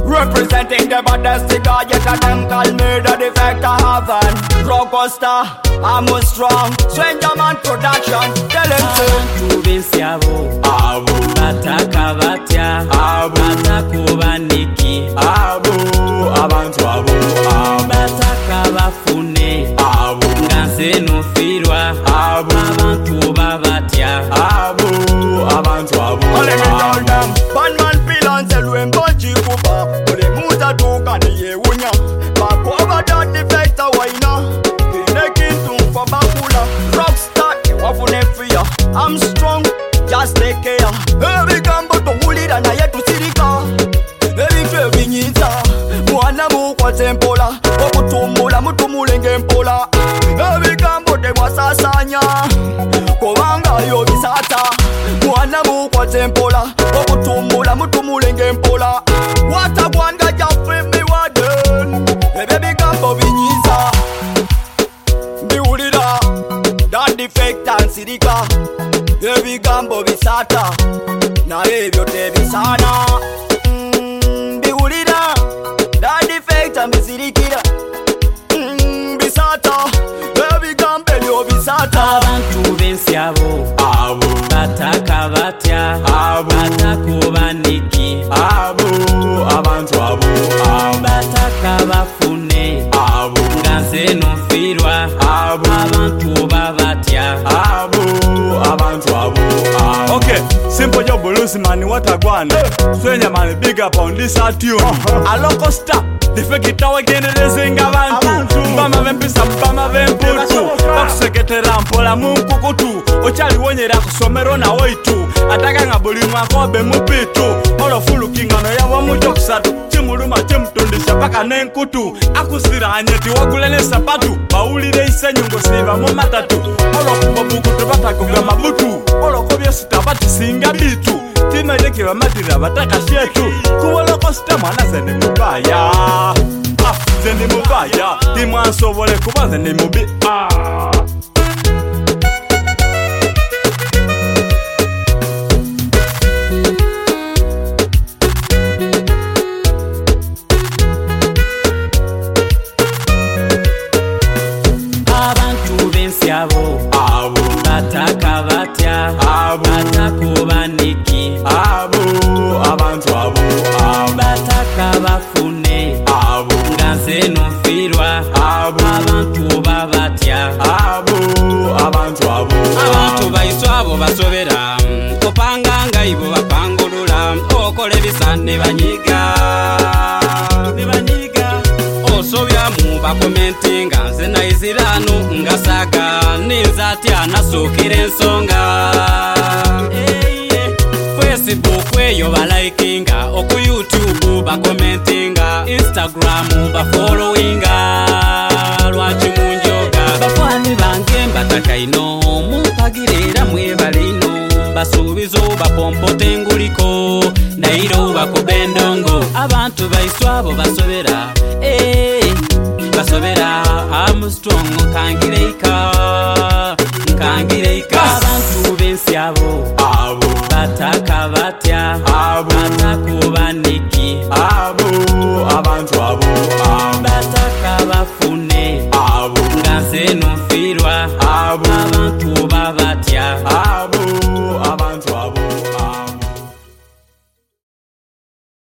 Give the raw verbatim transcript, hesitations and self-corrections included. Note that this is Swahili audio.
Representing the baddest cigar, yet a them call me the defector heaven. Rockostar, I'm a strong Stranger Man production. Tell him to Tubensiabo Abu Bataka batya Abu Batakuba niki Abu Abantu Abu Abu Bataka bafune Abu Nganse nufirwa Abu Abantu babatya Abu Abantu Abu All them tell them Bandman pilon selwe mbochi kupa Ole muta tuka niye unya Bakoba that defector waina Kinekin for bakula Rockstar, wafune fear I'm strong, just take care Every gambo to uli da na yetu sirika Every fe vinyita Mwana mukwa tempola Okutumula mutumulenge mpola Every gambo de mwasasanya Kowanga yo bisata Mwana mukwa tempola Okutumula mutumulenge mpola Watagwanga jafwe mi waden Every gambo vinyita Biulida That defector and sirika Every gambo bisata Na ebyo tebisana mm, Biulida That defector misirikira mm, Bisata Every gambo yo bisata Abantu bensiabo Abu Bataka batya Abu Batakuba niki Abu Abantu Abu Abu Bataka bafune Abu Nganse nufirwa Abu Abantu babatya Abu Abantu Abu Abu Okay, simple job blues man, what a guan. Swenya man, big up on this tune. A local star, the fake it out again, the sing abantu. Bama vempisa, bama vemputu. Bakusekete rampola munkukutu. Ochali wonyera kusomero na oitu. Ataka ngabuli mwako be mupitu. Olo fulu kingano ya wamujo kusatu. Chimuluma chimtundisha paka nenkutu. Akusira anyeti wagulene sapatu. Bauli reise nyungo siva mumatatu. Olo kubabuku tubata kuga mabutu. Olo kobya sitabati singa bitu. Tima yeke wa matira bataka shetu. Kuwala kwa sita mwana zene mubaya. Ah, zene mubaya. Tima anso wale kuba zene mubi. Ah. Abantu bensiabo Abu Bataka batya Abu Batakuba niki Abu Abantu Abu Abu Bataka bafune Abu Nganse nufirwa Abu Abantu babatya Abu Abantu Abu Abantu baiswabo basobera Kopanganga ibo bapangulula Okole bisane banyiga Nibanyiga Osobya mu bakomentinga Nze naizirano ngasaga Ninzatya nasukire ensonga Facebook eyo balaikinga Oku YouTube bakomentinga Instagram bafollowinga Lwaki munjoga Bafani bange mbataka ino Mumpagirira mwebalino Basubizo bapompote nguliko Nairo bakubendongo Abantu baiswabo basobera Eh Basobera I'm strong kangireika Kangireika Abantu bensiabo Abu Bataka batya